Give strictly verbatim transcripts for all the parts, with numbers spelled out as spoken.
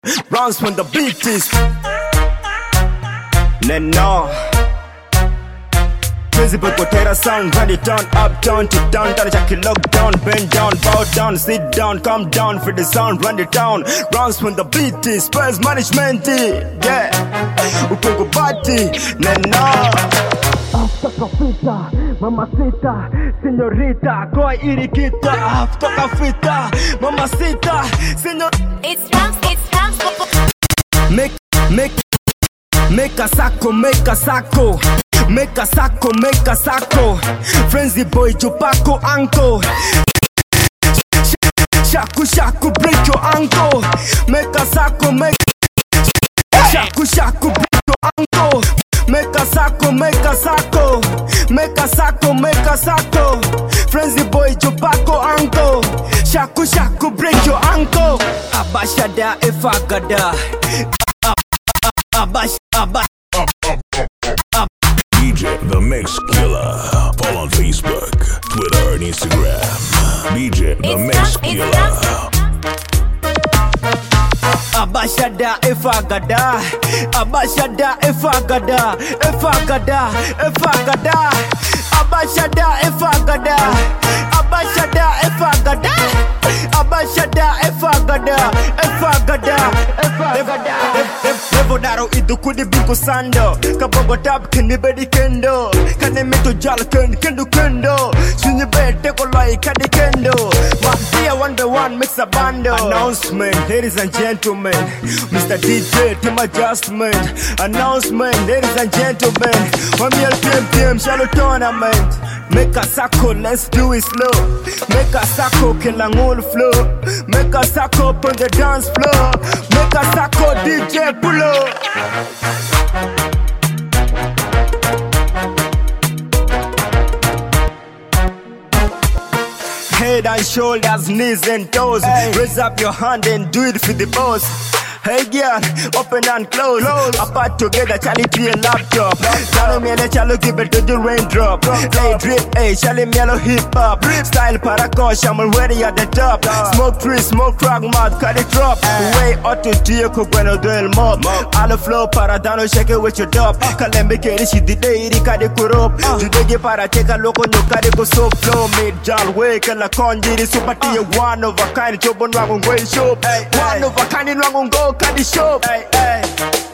Rounds when the beat is Neno Principal Kotera sound, run it down, up, down, to down, down, Jackie lock down, bend down, bow down, sit down, calm down, for the sound, run it down. Rounds when the beat is Spurs management, yeah. Upungu party, Neno After fita, mamacita, señorita, koi irikita. After fita, mamacita, señor. It's Rams, it's Rams. Make, make, make a saco, make a saco. Make a saco, make a saco. Frenzy boy, Jupaco, uncle. Shaku, shaku, break your ankle. Make a saco, make. Shaku, shaku, break your ankle. Make a saco, make a saco. Make a saco, make a saco. Frenzy boy, Jupaco, uncle. Shaku, shaku, break your ankle. Abashada, ifagada. Abash, abash. D J The Mix Killer. Follow on Facebook, Twitter, and Instagram. D J The Mix Killer. Abashada ifagada. Abashada ifagada. Ifagada, ifagada. Abashada ifagada. Abashada ifagada. Abashada ifagada. Ifagada, ifagada. Nevodaro idu kudi binku sando. Kabogo tap kini bedi kendo. Kane meto jal ken kendo kendo. Sunyi bete koloi kadi kendo. Matia one by one mix a bando. Announcement, ladies and gentlemen. Mister D J, team adjustment. Announcement, ladies and gentlemen. One meal P M P M shallow tournament. Make a saco, let's do it slow. Make a saco, kill an old flow. Make a saco on the dance floor. Make a saco, D J pull up. Head and shoulders, knees and toes. Hey. Raise up your hand and do it for the boss. Hey girl, open and close. close. Apart together, Charlie be a laptop. Charlie me let Charlie give it to the raindrop. Hey drip, hey Charlie mellow hip hop. Style paracosh, I'm already at the top. top. Smoke tree, smoke crack mouth, cut it drop. Way out to Tia Cogueno do el mob. All the flow paradano, shake it with your dub. Kalembe keri she did it, kade kurop. Today get para take a look on your kade go so flow. Made John Wake and la conjiri super tia one of a kind. Job on Rangon Way Show. One of a kind in Rangon Go. Candy shop, hey, hey.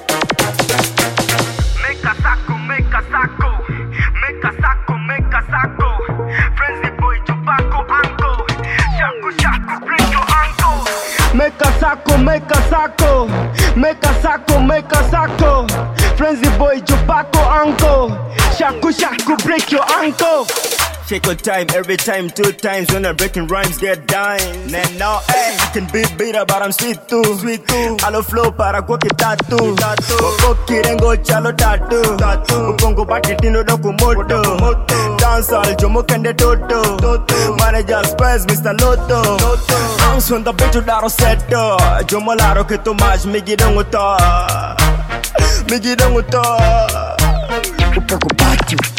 Make a saco, make a saco. Make a saco, make a saco. Frenzy boy, Jupaco, uncle. Shaku, shaku, break your ankle. Make a saco, make a saco. Make a saco, make a saco. Frenzy boy, Jupaco, uncle. Shaku, shaku, break your ankle. Shake your time, every time, two times. When I'm breaking rhymes, get dying. And now, hey, I can be bitter, but I'm sweet too. Sweet too. Alo flow para koki tattoo. Koki rengo chalo tattoo. Upongo batitino dokumoto. Dance all jomo kende toto. Manager Spurs, Mister Lotto. Bounce on the beat to daro seto. Jomo laro ke tomaj migi donguta. Migi donguta. Upongo batu.